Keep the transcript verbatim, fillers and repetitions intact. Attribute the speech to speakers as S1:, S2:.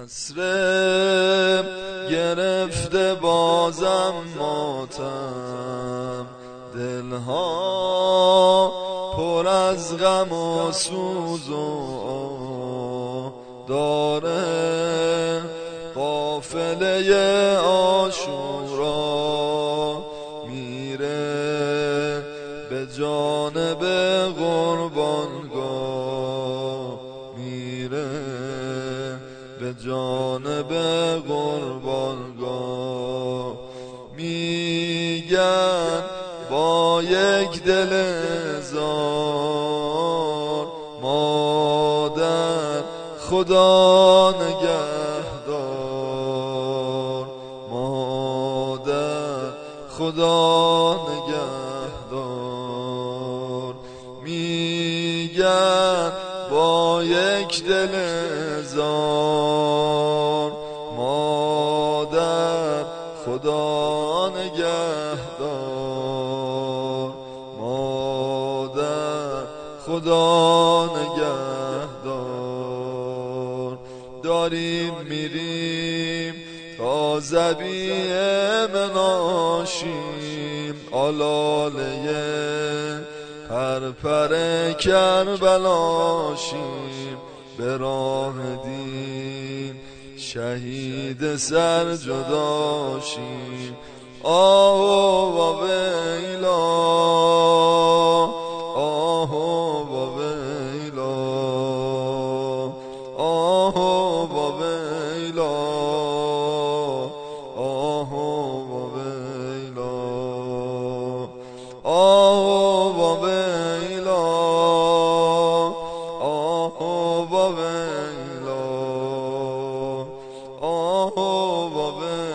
S1: یسرب گرفته بازم ماتم، دلها پر از غم و سوز و داره. قافله عاشورا میره به جانب قربانگاه، میره به جانب قربانگاه. میگن با یک دل زار مادر خدا نگهدار، مادر خدا نگهدار. میگن با یک دل زار مادر خدا نگهدار، مادر خدا نگهدار. داریم میریم تا ذبیح مناشیم، آلاله پرپر کربلاشیم. به راه دین شهید سر جداشیم. آه و ویلا، آه و ویلا، آه و ویلا، آه و ویلا، آه و ویلا، آه و ویلا، آه و ویلا.